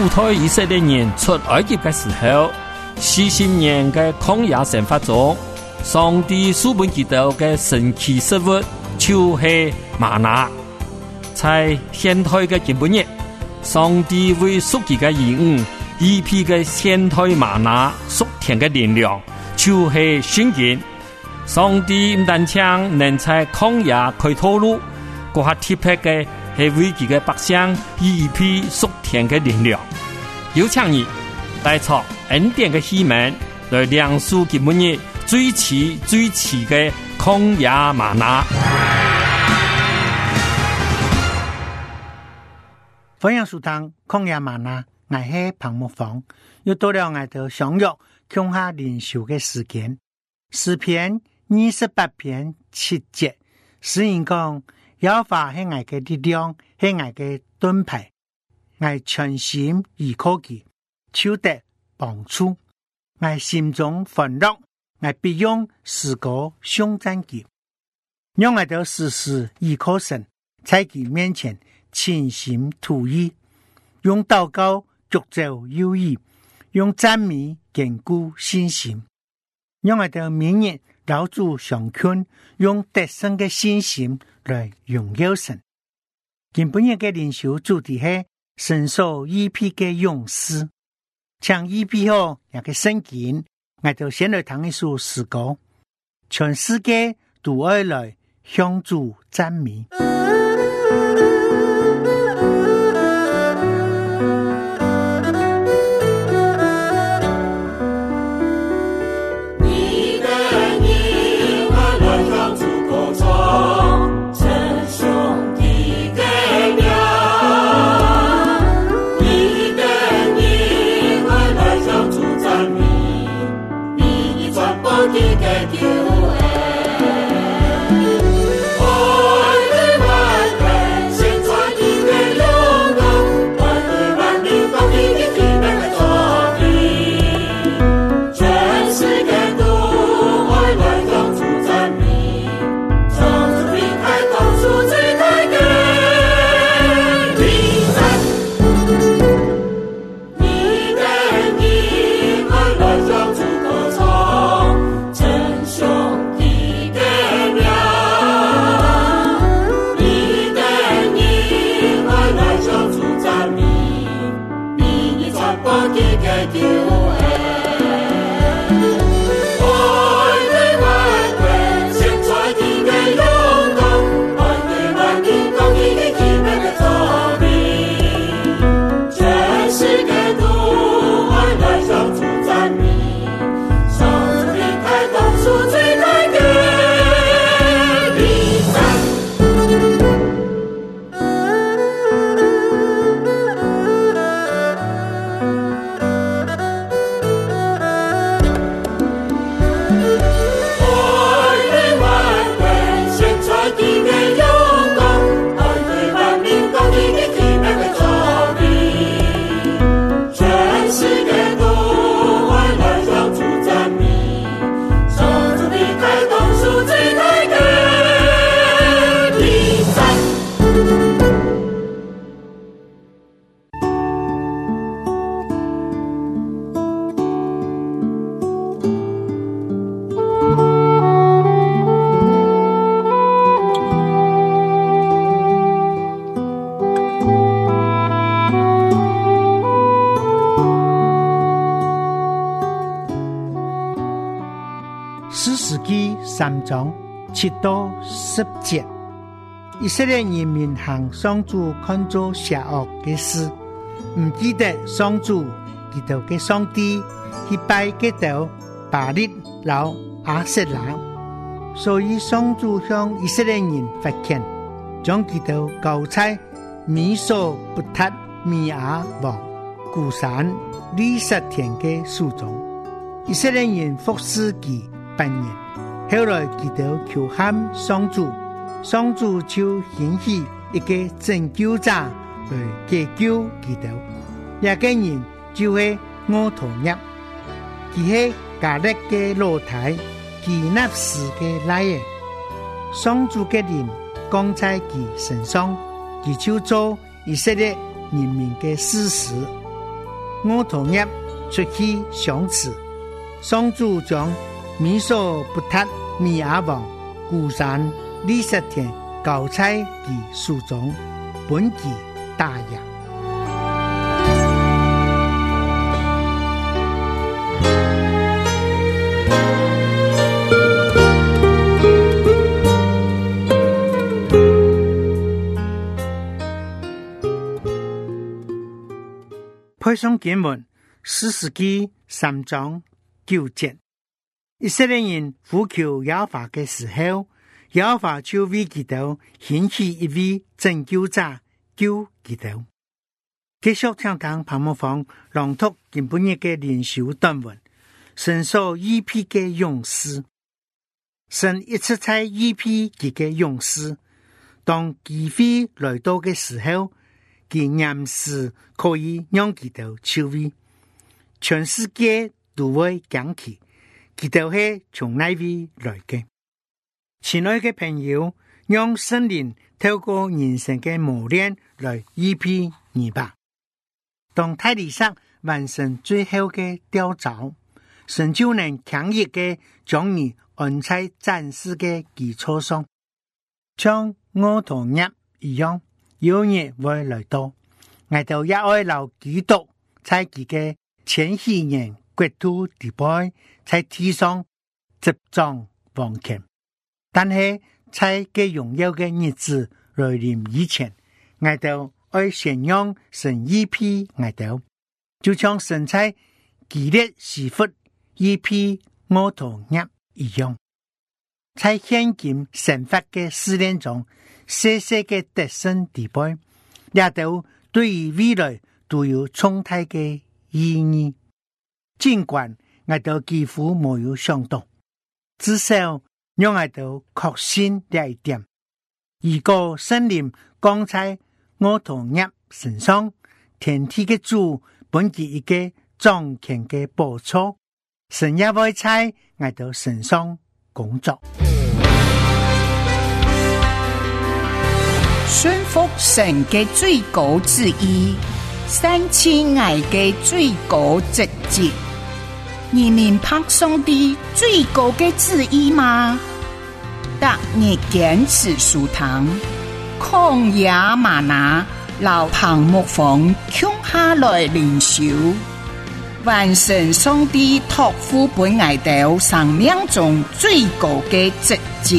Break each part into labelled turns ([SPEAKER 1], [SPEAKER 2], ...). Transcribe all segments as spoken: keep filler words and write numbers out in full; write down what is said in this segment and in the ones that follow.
[SPEAKER 1] 主推以色列人出埃及的时候，四十年的曠野生活中，上帝赐本基督的神奇食物就是玛拿。在现代的基本日，上帝为属己的兒女一批的現代瑪拿屬天的力量，就是聖經。上帝唔單止能在曠野開道路，嗰下特別嘅係為佢嘅百姓一批屬天的力量。有請你帶出恩典的希望，來亮出基本日最遲最遲的曠野瑪拿。
[SPEAKER 2] 歡迎收聽曠野嗎哪，我係彭木房，又到了我哋相約共下靈修嘅時間。詩篇二十八篇七節，詩人講：耶和華係我嘅力量，係我嘅盾牌，我全心依靠佢，求得幫助。我心中歡樂，我必用詩歌頌讚佢，讓我哋時時依靠神，在佢面前傾心吐意，用禱告祝走友誼，用讚美堅固信心，讓我哋明日老主相勸，用得勝嘅信心來榮耀神。今本日嘅靈修主題係神所預備嘅勇士，將預備好一個聖經，我哋先來聽一首詩歌，全世界都愛來向主讚美。三章七到十節，以色列人民行上主看作邪惡嘅事，唔記得上主基督嘅上帝去拜基督巴力老亞瑟拉，所以上主向以色列人發遣，將基督交在米索不達米亞王古山利薩田嘅手中，以色列人服侍佢八年。後來基督求喊上主，上主就興起一個拯救者來解救基督。一個人就係俄陀聶，佢係加勒嘅老太，基納斯嘅來嘅。上主嘅靈降在佢身上，佢就做以色列人民嘅士師。 我同业出去相持，上主将米索不塔米亚王孤山李十天交差其书中，本其大业。配上经文四世纪三章九节，以色列人呼求耶和华的时候，耶和华就为基督兴起一位拯救者救基督。繼續聽聽彭木芳朗讀今本日嘅靈修短文，神所預備嘅勇士，神一直在預備佢嘅勇士，當機會來到嘅時候，佢暫時可以讓基督受惠，全世界都會驚奇，基督係從哪位來嘅？親愛嘅朋友，讓聖靈透過人生嘅磨練來預備你吧。當大地上完成最後嘅雕造，神就能強烈嘅將你安在暫時嘅基礎上，像我同日一樣，有日會來到，我哋也愛留基督在佢嘅千禧年國度地位，在地上執掌王權。但係在嘅榮耀嘅日子來臨以前，我哋愛宣揚神預備我哋，就像神在基列時忽預備我同日一樣，在現今神法嘅試煉中，細細嘅得勝地位，也都對於未來都有重大嘅意義。儘管我哋幾乎沒有想到，至少讓我哋確信這一點。如果聖靈降在我同日身上，天地嘅主本是一個掌權嘅寶座，神也會在我哋身上工作。
[SPEAKER 3] 順服神嘅最高旨意，三千愛嘅最高職責，你明白上帝最高嘅旨意嗎？特日堅持書堂，曠野嗎哪，老彭木房共下來靈修，完成上帝託付本愛道生命中最高嘅職責。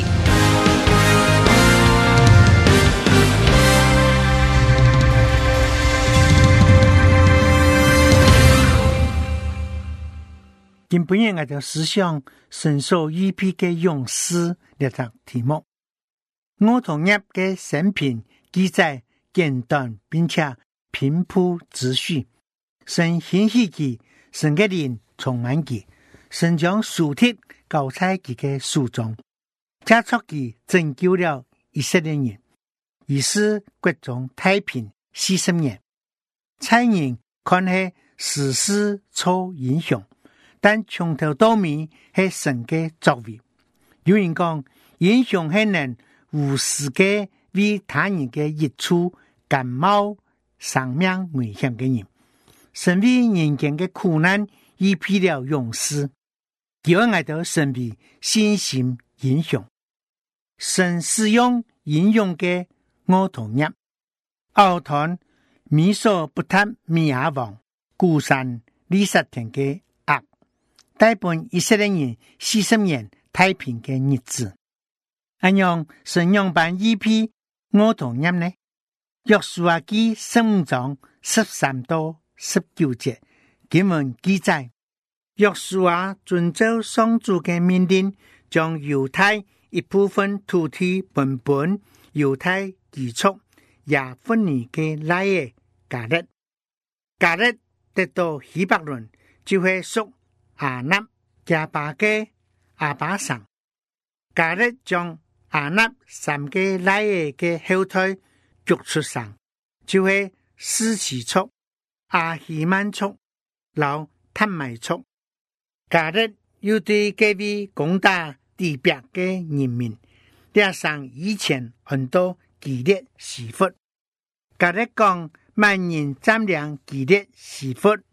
[SPEAKER 2] 今本日我就思想神所預備嘅勇士呢個題目。我同日嘅生平記載簡短並且平鋪直敘，神興起佢，神嘅靈充滿佢，神將書帖交在佢嘅手中，加速佢拯救了以色列人，於是國中太平四十年。蔡人看係時勢受影響，但從頭到尾係神嘅作為。有人講，英雄係能無私嘅為他人嘅益處甘冒生命危險嘅人。神為人間嘅苦難預備了勇士，叫我哋成為信心英雄。神使用英勇嘅我同日，奧團米索不塔米亞王孤山李十天嘅壓，帶本以色列人四十年太平嘅日子。按樣神樣版預備我同日呢？約書亞記十五章十三到十九節經文記載，約書亞遵照上主嘅命令，將猶太一部分土地分本猶太支族亞分尼嘅拉耶迦勒。迦勒得到希伯倫，就係屬亞納加巴嘅亞巴省。迦勒將亞納三個拉耶嘅後裔逐出省，就係施茨族、亞希曼族、老塔米族。迦勒又對這位攻打地表嘅人民，列上以前很多基列時忽。迦勒講萬人佔領基列時忽，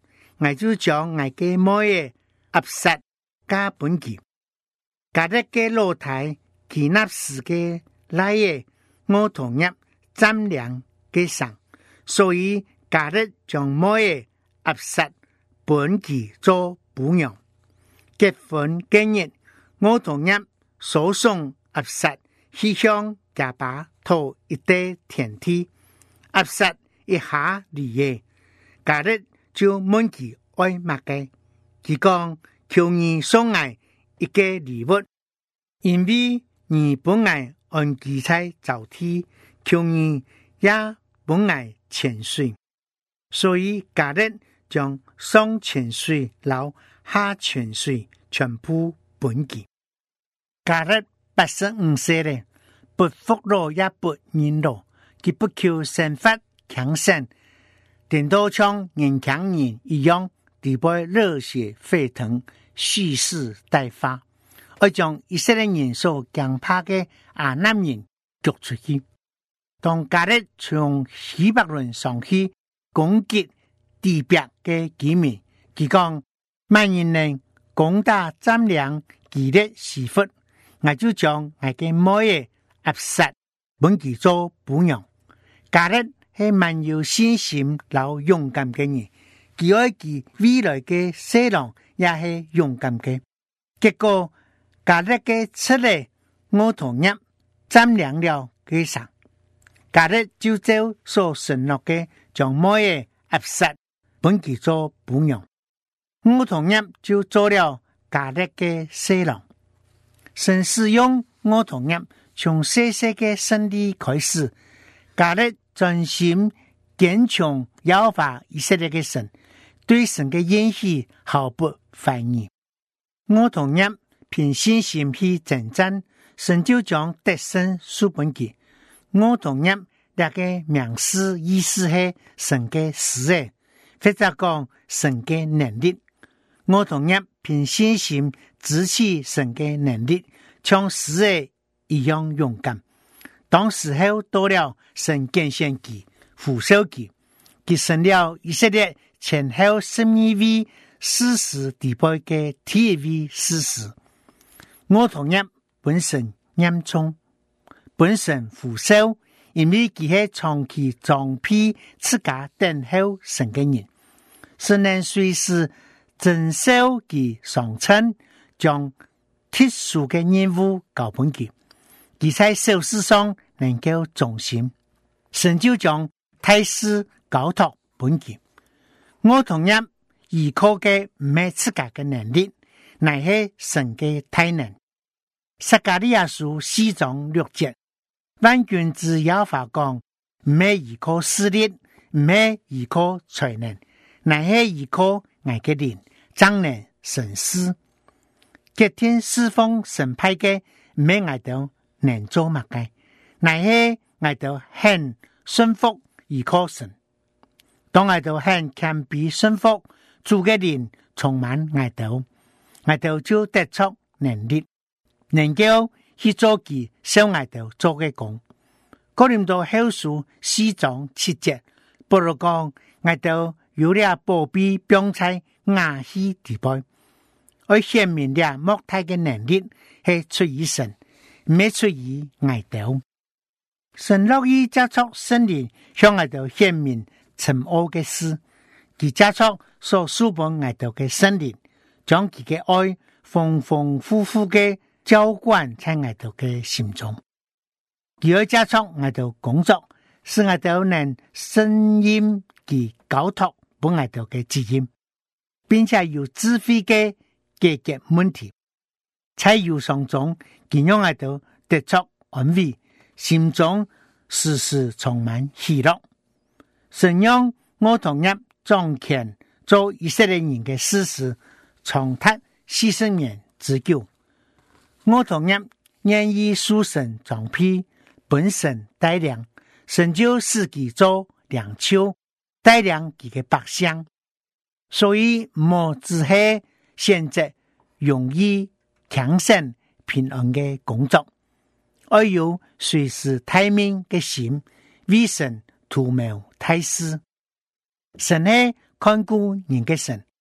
[SPEAKER 2] 我就將我嘅每個壓殺加本記，隔日嘅露台其納時嘅來嘅我同入佔領嘅上，所以隔日將每個壓殺本記做補養。結婚嘅日，我同入所送壓殺去向家爸討一塊田地，壓殺一下離嘢，隔日就問佢愛乜嘅，佢講求你送我一個禮物，因為你本來按記在早天，求你也本來潛水，所以隔日將上潛水撈下潛水全部本記。隔日八十五歲咧，不服老也不認老，佢不求生發強盛，頂多像年輕人一樣，地被熱血沸騰，蓄勢待發，而將以色列人所驚怕嘅亞南人逐出去。當隔日從希伯倫上去攻擊地邊嘅居民，佢講萬人能攻打佔領基列西弗，我就將我嘅每個壓殺本記做補養。隔日係蠻有信心老勇敢嘅人，佢愛佢未來嘅西郎也係勇敢嘅。結果隔日嘅出嚟，我同入佔領了嘅上，隔日就照所承諾嘅，將每個壓殺本記做補養。我同入就做了隔日嘅西郎。神使用我同入從細細嘅勝利開始，隔日專心堅強要法以色列嘅神，對神嘅應許毫不懷疑。我同入憑信心去征戰，神就將得勝書本記。我同入那個名詞意思係神嘅使誒，或者講神嘅能力。我同入憑信心支持神嘅能力，像使誒一樣勇敢。當時候到了神揀選記、呼召記，佢成了以色列前後十二位士師地位嘅第一位士師。我同入本身嚴重，本身呼召，因為佢係長期裝備自家等候神嘅人，神能隨時承受佢上稱，將特殊嘅任務交本記。佢在小事上能夠忠心，神就將大事交託本記。我同入依靠嘅唔係自家嘅能力，乃係神嘅大能。撒迦利亞書四章六節，萬軍之耶和華講，唔係依靠勢力，唔係依靠才能，乃係依靠我嘅靈，彰能神事。決定侍奉神派嘅唔係我哋能做乜嘅，乃係我哋很順服依靠神。當我哋很謙卑順服，主嘅靈充滿我哋，我哋就得出能力，能夠去做佢想我哋做嘅工。哥林多後書四章七節，保羅講我哋有了寶貝標在亞希地位，而顯明了莫大嘅能力係出於神，唔係出於我哋。神樂意加速聖靈向我哋顯明沉奧嘅事，佢加速所書本我哋嘅聖靈，將佢嘅愛豐豐富富嘅澆灌在我哋嘅心中。佢要加速我哋工作，使我哋能勝任佢交託本我哋嘅責任，並且有智慧嘅解決問題。在憂傷中，佢讓我哋得出安慰，心中時時充滿喜樂。神讓我同入掌權做以色列人嘅事實，長達四十年之久。我同入願意屬神裝備，本神帶領，神就使佢做領袖，帶領佢嘅百姓。所以莫只係選擇容易強盛平安嘅工作，而有隨時待命嘅心，為神圖謀大事。神係看顧人嘅神，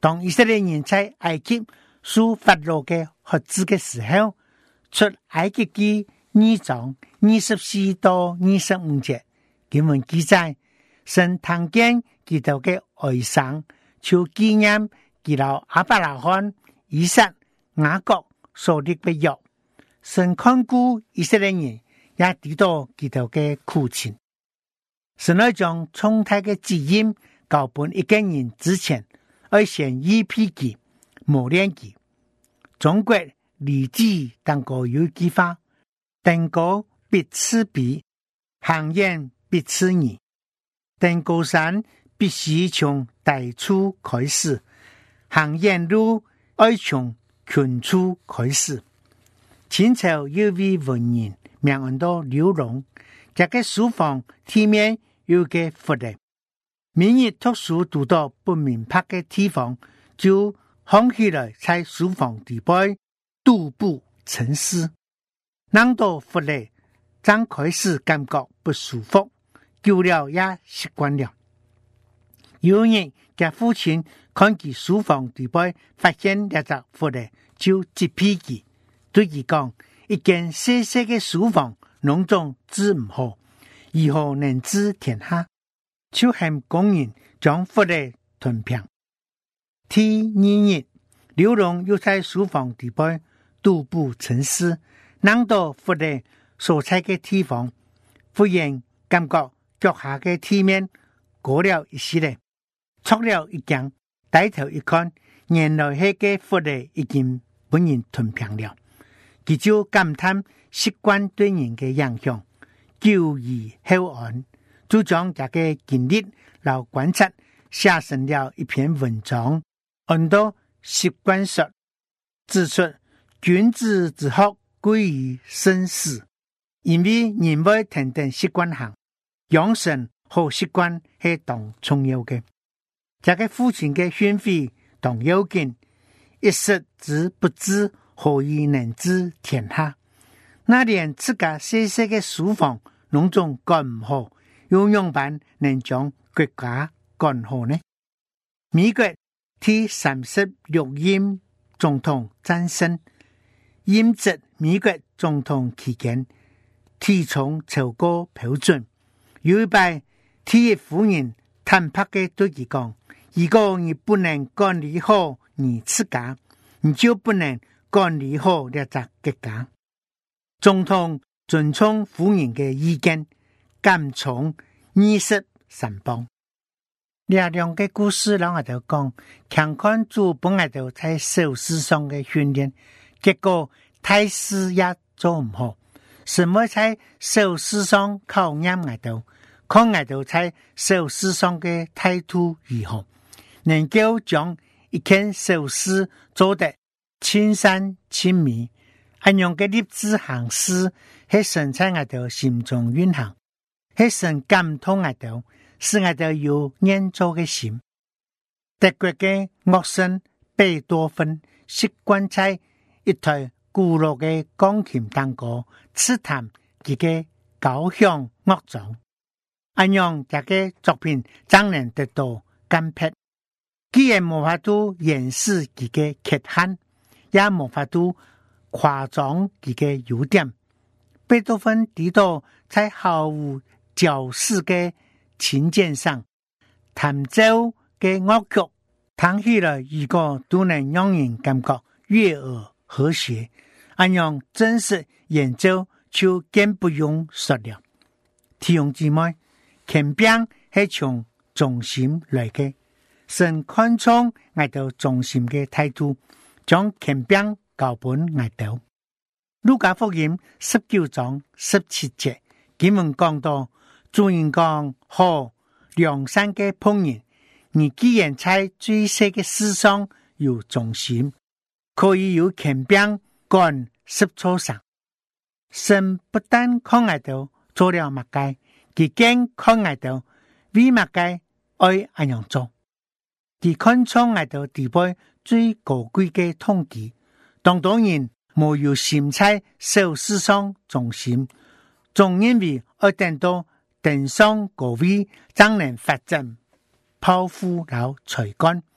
[SPEAKER 2] 當以色列人在埃及受法老嘅轄制嘅時候，出埃及記二章二十四到二十五節，經文記載，神聽見佢哋嘅哀聲，就紀念佢老亞伯拉罕、以撒、雅各所立嘅約。神看顧以色列人，也知道佢哋嘅苦情。神要將重大嘅指引交俾一個人之前，要先預備佢、磨練佢。中國禮記當過有句話：登高必賜筆，行遠必賜語。登高山必須從大處開始，行遠路要從近處開始。清朝有位文人名叫劉榮，這個書房裡面有個佛的，每日讀書讀到不明白的地方，就放起來在書房底背讀步沉思。難道佛的剛開始感覺不舒服，久了也習慣了。有日嘅父親看見書房底背發現一隻佛的，就責備佢，對佢講：一間細細嘅書房，農種治唔好，如何能治天下？就向工人將佛的吞平。第二日，劉榮又在書房底背獨步沉思，難道佛的所在嘅地方，忽然感覺腳下嘅地面過了一時咧，錯了一驚，低頭一看，原來係個佛的已經被人吞平了。佢就感嘆習慣對人嘅影響，久而後安，就將這個經歷和觀察寫成了一篇文章，按照習慣說，指出君子之學貴於生死，因為人會停停習慣行，養成好習慣係當重要嘅。這個父親嘅訓誨當要緊，一時之不知，何以能治天下？那連自家細細嘅書房農種幹唔好，又用辦能將國家幹好呢？美國第三十六任總統戰勝，任職美國總統期間，體重超過標準。有一擺，第一夫人坦白嘅對佢講：如果你不能管理好你自家，你就不能管理好呢個國家。總統尊重夫人嘅意見，減重二十三磅。呢兩個故事讓我哋講，強看主本來就在手勢上嘅訓練，結果態勢也做唔好。什麼在手勢上考驗我哋，看我哋在手勢上嘅態度如何，能夠將一件手勢做得親善親美，按樣嘅立志行事，係神在我哋心中運行，係神感動我哋，使我哋有研究嘅心。德國嘅樂聖貝多芬習慣在一台古老嘅鋼琴當歌，刺探佢嘅交響樂章，按樣這個作品將能得到鑑別。既然無法度掩飾佢嘅缺陷，也無法度誇張佢嘅優點。貝多芬提到在毫無教示嘅琴鍵上彈奏嘅樂曲，彈起來如果都能讓人感覺悅耳和諧，按樣真實演奏就更不用說了。弟兄姊妹，權柄係從中心來嘅，神看重愛到中心嘅態度，將權柄交本愛到。路加福音十九章十七節，經文講到，主人講好良善嘅僕人，你既然在最細嘅事上有忠心，可以有權柄幹十錯上。神不但看愛到做了乜嘢，佢更看愛到為乜嘢愛安樣做。佢看重愛到地位最高貴嘅統計，當當然冇有心在小事上忠心，仲因為愛等到登上高位，才能發展抱負和才幹，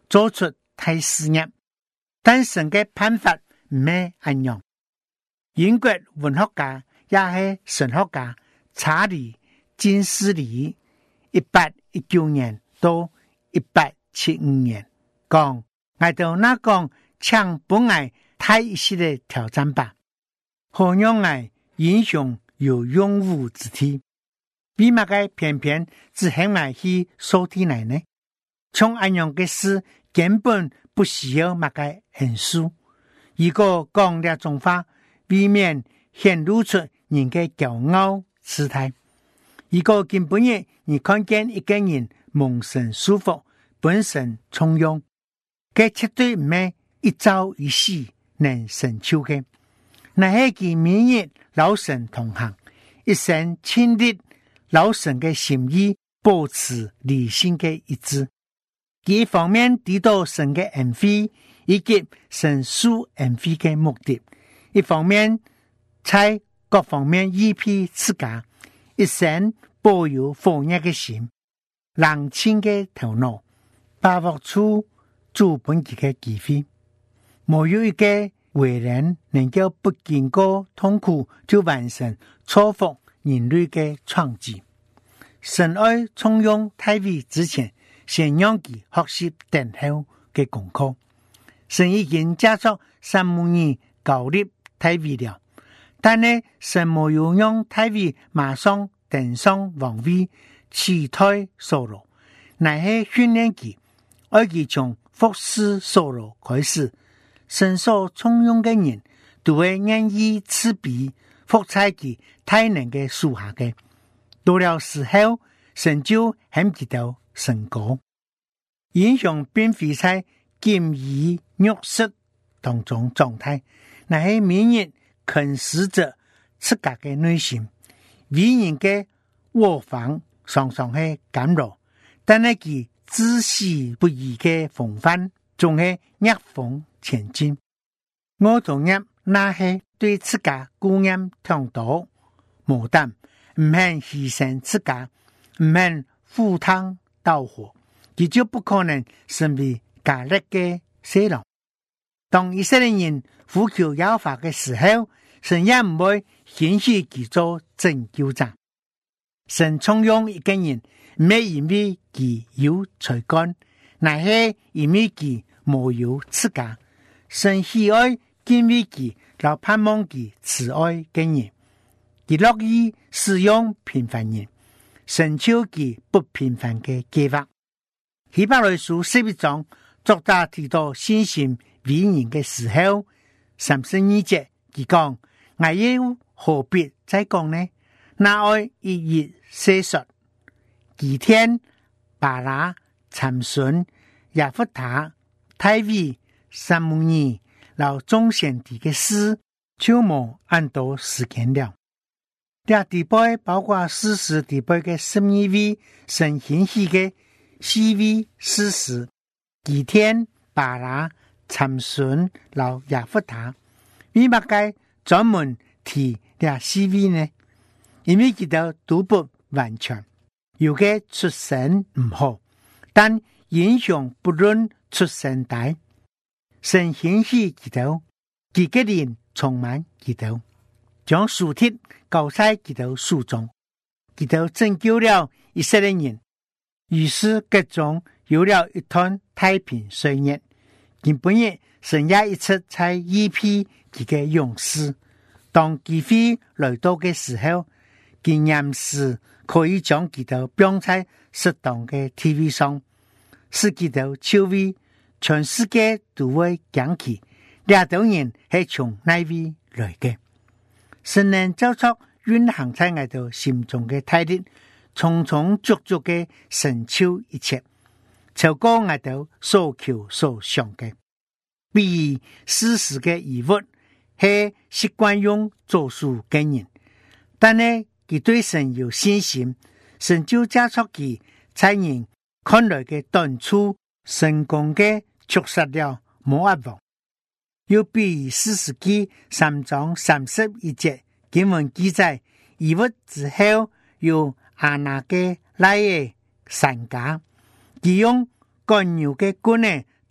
[SPEAKER 2] 做出大事业，但神嘅辦法唔係一樣。英國文學家也係神學家查理金斯里一八一九年到一八七五年講，我到那講搶本來太一些的挑戰吧，何讓我英雄有勇武之地，為乜嘅偏偏只係我去收聽來呢？從安樣嘅事根本不需要乜嘅演書，如果講呢種話，避免顯露出人嘅驕傲姿態。如果根本日你看見一個人蒙神舒服，本身從容，佢絕對唔係一朝一夕能成就嘅。那係佢每日老神同行，一生親歷老神嘅心意，保持理性嘅一致。一方面得到神嘅恩惠，以及神屬恩惠嘅目的；一方面在各方面依庇自家，一生保有火熱嘅心、冷清嘅頭腦，把握出主本己嘅機會。沒有一個為人能夠不經過痛苦就完成造福人類嘅創舉。神愛重用大衛之前，先讓佢學習等候嘅功課。神已經加速撒母耳高立大衛了，但呢神沒有讓大衛馬上登上王位，取代掃羅，乃係訓練佢，而佢從服侍掃羅開始。神所重用嘅人，都會願意賜俾服在佢大能嘅屬下嘅。到了時候，神就很記得成果。英雄並非在劍衣玉飾當中狀態，乃係每日肯使着自家嘅內心。為人嘅窩房常常係減弱，但係佢自私不義嘅風範，仲係逆風前進。我同意那係對自家顧念強度無膽，唔肯犧牲自家，唔肯赴湯蹈火，佢就不可能成為加力嘅死狼。當以色列人呼求耶和華嘅時候，神也唔會顯示佢做拯救者。神重用一個人，唔係因為佢有才幹，乃係因為佢沒有自家。神喜愛敬畏佢，老盼望佢慈愛嘅人，佢樂意使用平凡人，成就佢不平凡嘅計劃。希伯來書十一章作者提到信心偉人嘅時候，三十二節佢講：我又何必再講呢？那愛一一寫述，基天、巴拉、參孫、耶弗他、大衛、撒母耳、老眾先知嘅事，就冇按到時間了。這地背包括史實地背嘅十二位神顯示嘅四位史實，基天、巴拉、參孫、老耶弗他，為乜該專門提這四位呢？因為佢哋都不完全，有嘅出身唔好，但英雄不論出身大，神顯示佢哋，佢嘅人充滿佢哋，將樹鐵交在佢哋手中，佢哋拯救了以色列人，於是各種有了一段太平歲月。根本日神也一直在依庇佢嘅勇士，當機會來到嘅時候，經驗是可以將佢哋放在適當嘅地位上，使佢哋成為全世界都會驚奇，呢種人係從哪位來嘅？神能造出蘊含在我哋心中嘅態度，充充足足嘅成就一切，超過我哋所求所想嘅。比如事實嘅遺物係習慣用做數嘅人，但係佢對神有信心，神就加速佢在人看來嘅短處，成功嘅捉實了摩押王。又比如四世紀三章三十一節經文記載，遺物之後有亞拿嘅拉耶散家，佢用乾牛嘅骨呢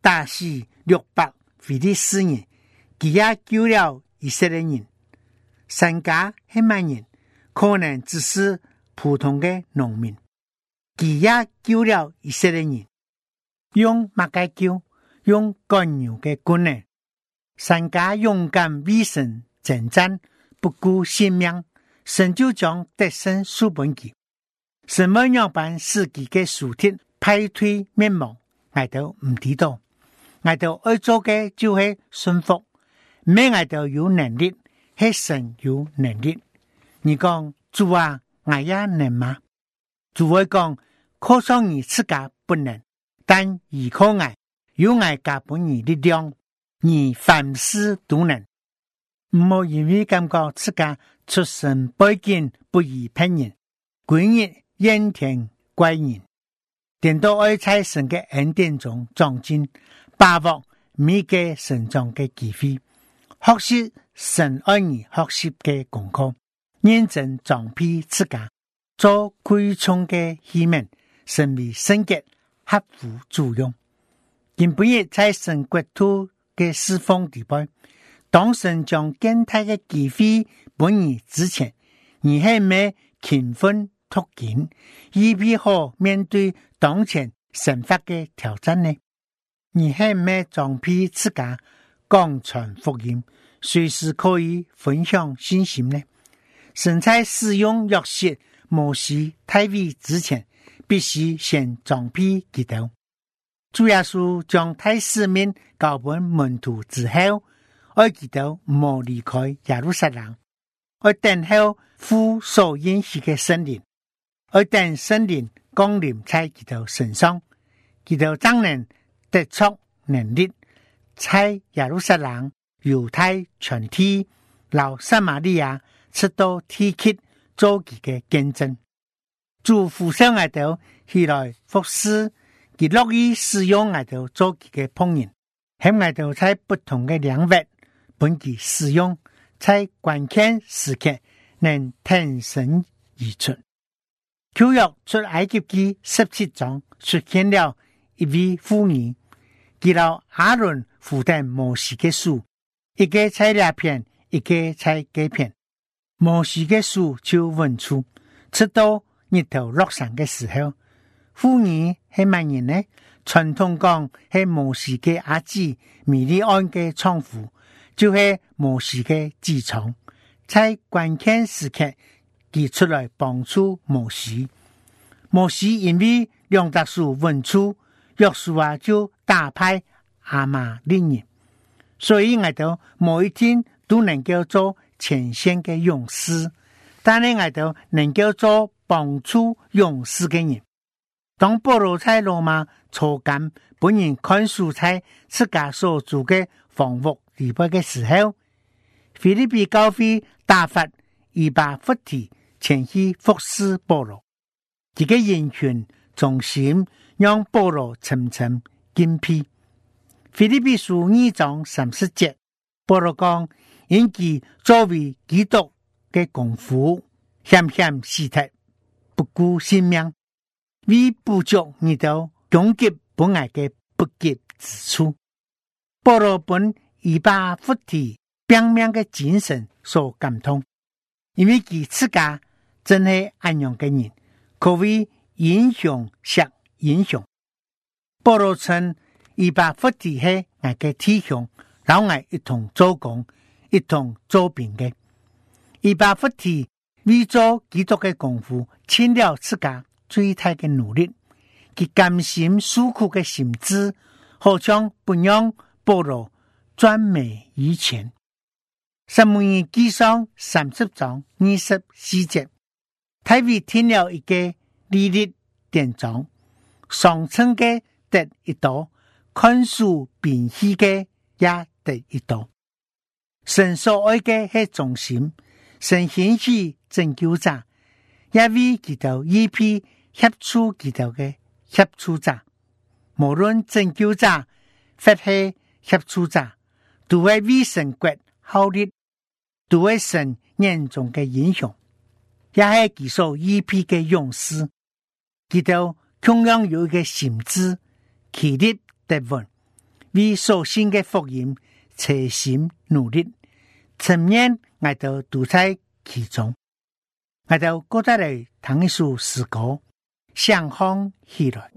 [SPEAKER 2] 打死六百非利士人，佢也救了以色列人。神家係乜人？可能只是普通嘅農民，佢也救了以色列人。用乜嘅救？用干牛嘅棍呢？神家勇敢為神征戰，不顧性命，神就將得勝書本佢。什麼樣辦使佢嘅屬天派退滅亡？我都唔知道。我都愛做嘅就係順服，咩我都有能力，係神有能力。你講主啊，我也能嗎？主會講，靠上你自家不能，但依靠我，有我加本你力量，你凡事都能。唔好因為感覺自家出身背景不如別人，鬼日怨天怪人，點到愛在神嘅恩典中長進，把握每個成長嘅機會，學習神愛你學習嘅功課，認真裝備自家，做貴重嘅器皿，成為聖潔合乎主用。今本日在神國土嘅侍奉地位，當神將更大嘅機會本你之前，你係咪勤奮突緊，預備好面對當前神法嘅挑戰呢？你係咪裝備自家廣傳福音，隨時可以分享信息呢？神在使用約瑟、摩西、大衛之前，必須先裝備基督。主耶穌將大使命交給門徒之後，愛基督冇離開耶路撒冷，愛等候父所應許嘅聖靈，愛等聖靈降臨在基督身上，基督將能得出能力，在耶路撒冷、猶太全體、老撒瑪利亞直到地極做佢嘅見證。主呼召我哋起來服侍，佢樂意使用我哋做佢嘅僕人，喺我哋在不同嘅領域本佢使用，在關鍵時刻能挺身而出。舊約出埃及記十七章出現了一位婦女，佢老亞倫負擔摩西嘅書，一個在兩片，一個在幾片。摩西嘅書就穩出，直到日頭落山嘅時候，婦女係乜人呢？傳統講係摩西嘅阿姊米利暗嘅倉庫，就係摩西嘅支倉，在關鍵時刻佢出來幫助摩西。摩西因為兩大書穩出，約書亞就打敗亞瑪力人，所以我哋每一天都能夠做前線嘅勇士，但係我哋能夠做幫助勇士嘅人。當保羅在羅馬坐監，本人看書在自家所住嘅房屋地位嘅時候，腓立比教會打發以巴弗提前去服侍保羅，這個人權中心讓保羅沉沉敬佩。腓立比書二章三十節，保羅講：因其作為基督嘅功夫，險險死敵，不顧性命，為補足你到攻擊本來嘅不潔之處。保羅本以巴弗提表面嘅精神所感動，因為佢自家真係安樣嘅人，可謂英雄惜英雄。保羅稱以巴弗提係我嘅弟兄，老我一同做工，一同做兵嘅。以巴弗提為做基督嘅功夫，盡了自家最大嘅努力，佢甘心受苦嘅心志，好像不讓保羅專美於前。撒母耳記上三十章二十四節，大衛聽了一個歷歷典章，上稱嘅得一道，看書辨析嘅也得一道。神所愛嘅係忠心，神興起拯救者，也為基督預備協助基督嘅協助者。無論拯救者或係協助者，都係為神國效力，都係神眼中嘅英雄，也係其所預備嘅勇士。基督同樣有一個心志，其力得穩， 为所信嘅福音齊心努力，全面我哋都在其中。我哋過得嚟聽一首詩歌，向風起來。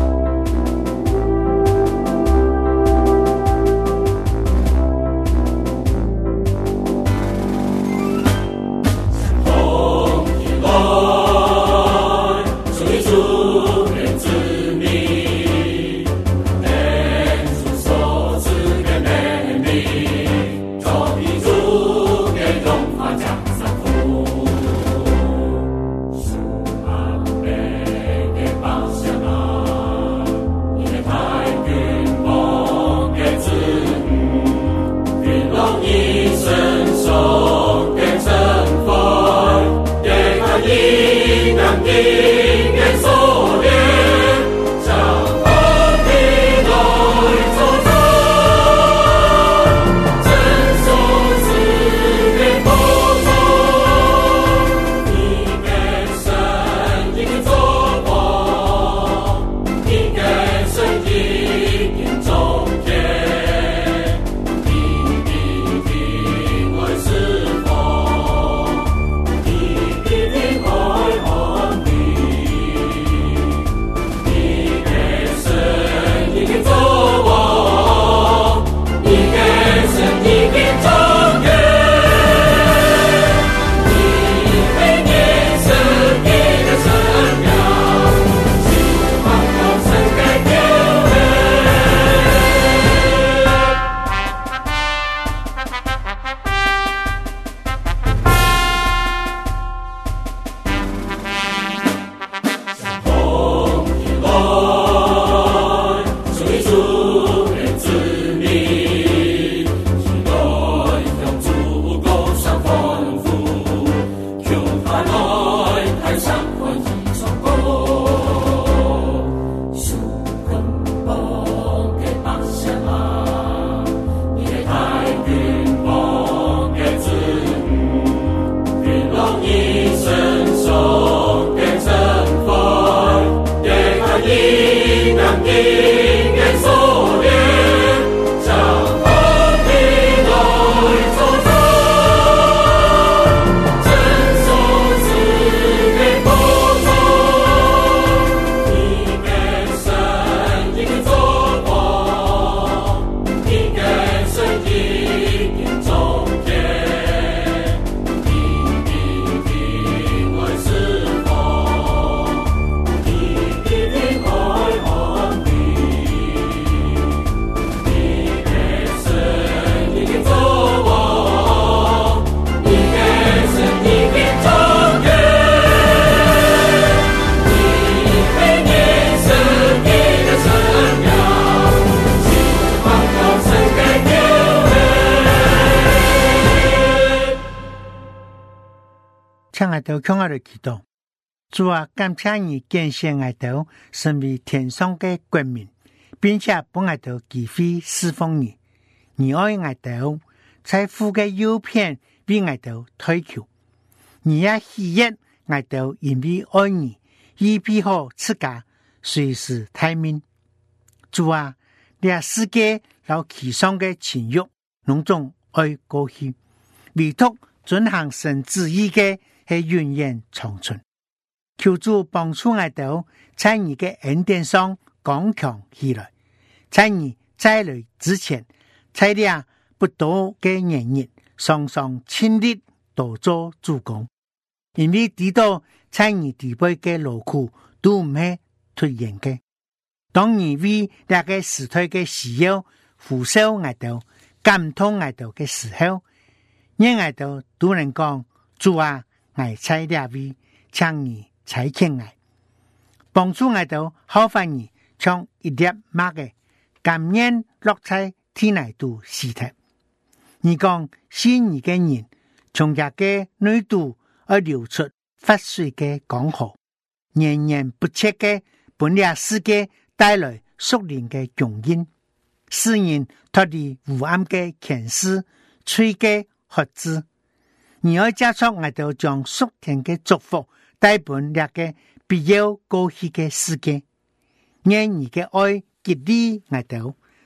[SPEAKER 2] 请我哋向我哋祈禱，主啊，感謝你揀選我哋成為天上嘅國民，並且幫我哋機會侍奉你。你愛我哋，在父嘅右邊為我哋推求。你也喜悅我哋因為愛你，預備好自家隨時待命。主啊，這世界有其上嘅情慾，攏總愛過去，唯獨遵行神旨意嘅係永遠長存。求主幫助我哋在你嘅恩典上剛強起來，在你再來之前，在這不多嘅年日，常常親力多做主工，因為知道在你地位嘅勞苦都唔係突然嘅。當你為那個時代嘅需要扶手我哋、感通我哋嘅時候，讓我哋都能講主啊，我在這位請你差遣我，幫助我哋好發你從一粒麥嘅甘願落在天內度死體。你講信你嘅人從這個內度而流出發水嘅江河，源源不絕嘅本了世界帶來屬靈嘅供應，使人脫離烏暗嘅權勢，吹嘅學知。你要加速我哋將屬天嘅祝福帶本了嘅必要過去嘅世界，讓你嘅愛激勵我哋，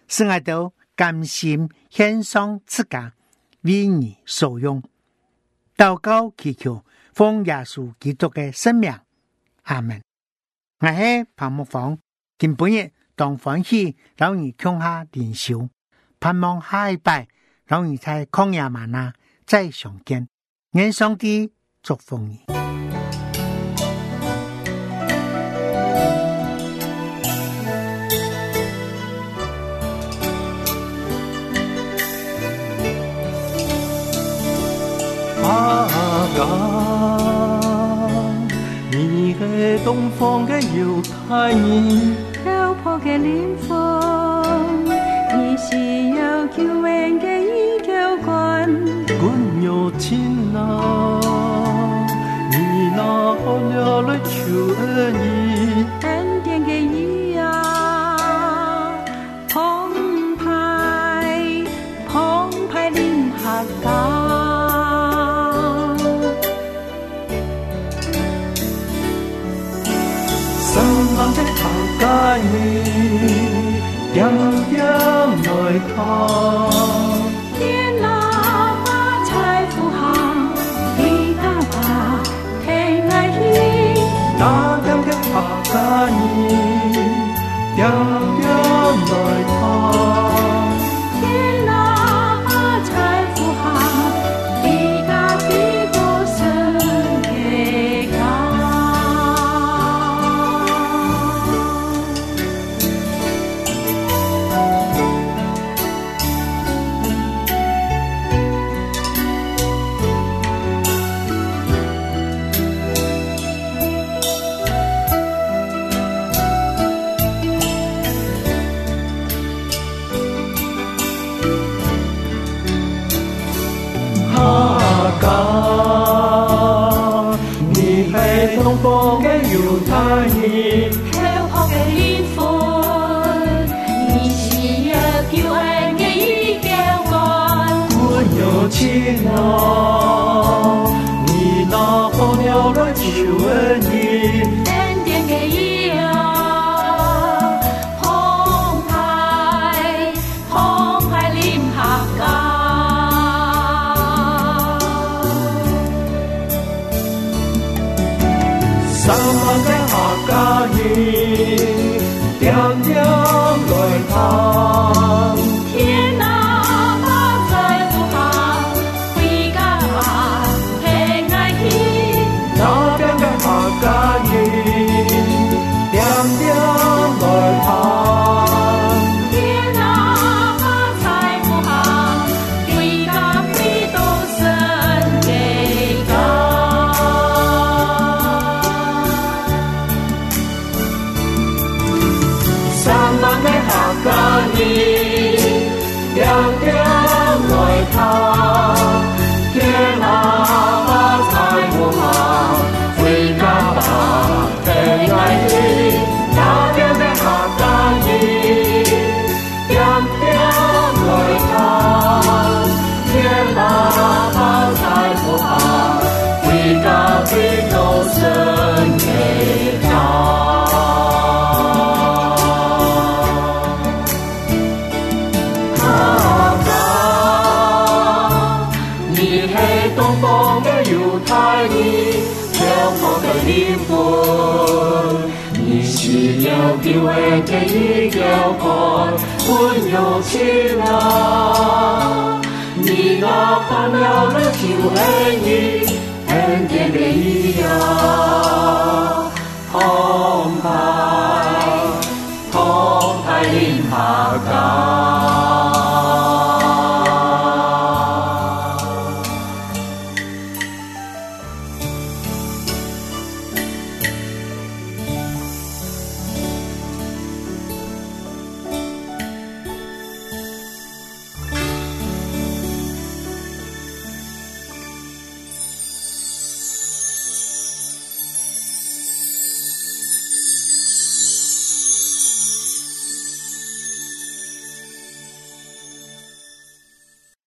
[SPEAKER 2] 使我哋甘心獻上自家，為你所用。禱告祈求，奉耶穌基督嘅聖名，阿門。我係彭木芳，今半日當歡喜，讓你共下靈修，盼望下一拜，讓你在曠野嗎哪再相見。願上帝祝福你。
[SPEAKER 4] 阿哥，你係東方嘅猶太人，
[SPEAKER 5] 漂泊嘅靈魂，你是有救恩嘅依靠關，
[SPEAKER 4] 管有情啊，你那好了了求恩義，
[SPEAKER 5] 恩典嘅義啊，澎湃澎湃臨下港。
[SPEAKER 4] 愛你點點來看，
[SPEAKER 5] 天哪把財富行，你大把聽愛意，
[SPEAKER 4] 那點嘅拍假意點點來看，
[SPEAKER 5] 天哪把財富行，你大比多神嘅高。
[SPEAKER 4] 東方嘅猶太人，
[SPEAKER 5] 漂泊嘅靈魂，你是有救恩嘅依靠關，
[SPEAKER 4] 管有情啊，你那好了了求恩義，
[SPEAKER 5] 恩典嘅義啊，澎湃澎湃臨下港。
[SPEAKER 4] 三萬嘅客家人，點點來看，
[SPEAKER 5] 天哪把財富行，回家聽愛意，
[SPEAKER 4] 那邊嘅客家人，點點來看，
[SPEAKER 5] 天哪把財富行，回家比多神嘅高。
[SPEAKER 4] 家人點點來看，天哪把財富行，回家吧聽愛意，那邊嘅客家人點點來看，天哪把財富行，回家比多神嘅高。東方嘅猶太人，漂泊嘅靈魂，你是有救恩嘅依靠關，管有情啊，你那盼了了求恩義，恩典嘅義